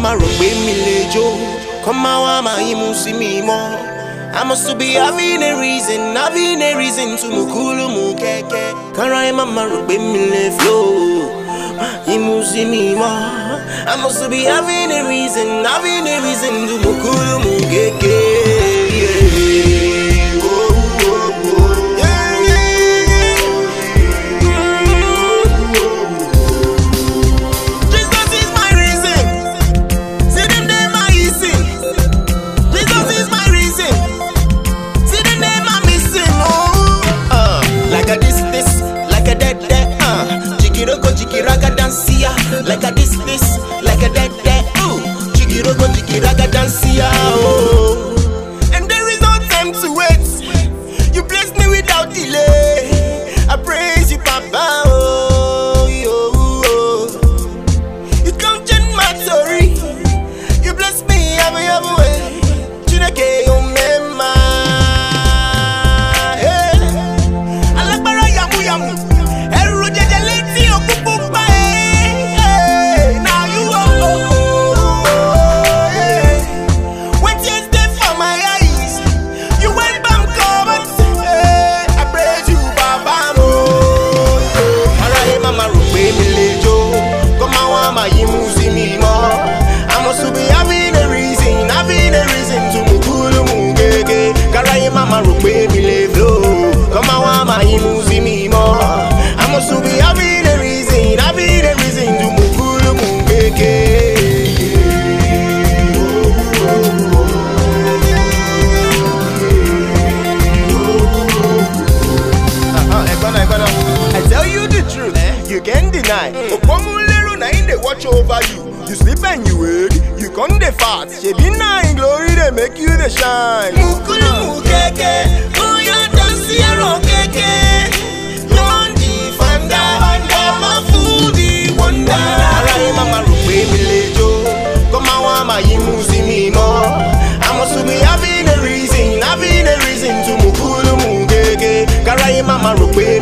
mama rogbe mi lejo. Come on, mama, you see me more. I must be having a reason to mukulu mukeke. Karai mama rugbe mi le flow. You see me more. I must be having a reason to mukulu mukeke. Like a this, like a that, ooh. Jiggy rogo, jiggy raga dancia, oh. And there is no time to wait. You bless me without delay. I praise you, Papa, oh, oh. You can't change my story. You bless me, every way. Chineke, oh, mema. Hey. Alakbara yamu yamu. Eru jejeleti okupupa. Mama rugbe mi le flow. Come on, mama, you see me more. I must be having a reason to mukulu mukeke. I tell you the truth, you can't deny. Okwamulero na in they watch over you. You sleep and you wake, you come the fat. She be nine glory, they make you the shine. Mukulu mukeke, oh ya dansi ya rokeke. Yondi fanda, mama foodie wonder. Alright, mama rugbe mi lejo. Come on, mama, you see me more. I must be having a reason to mukulu mukeke. Alright, mama rugbe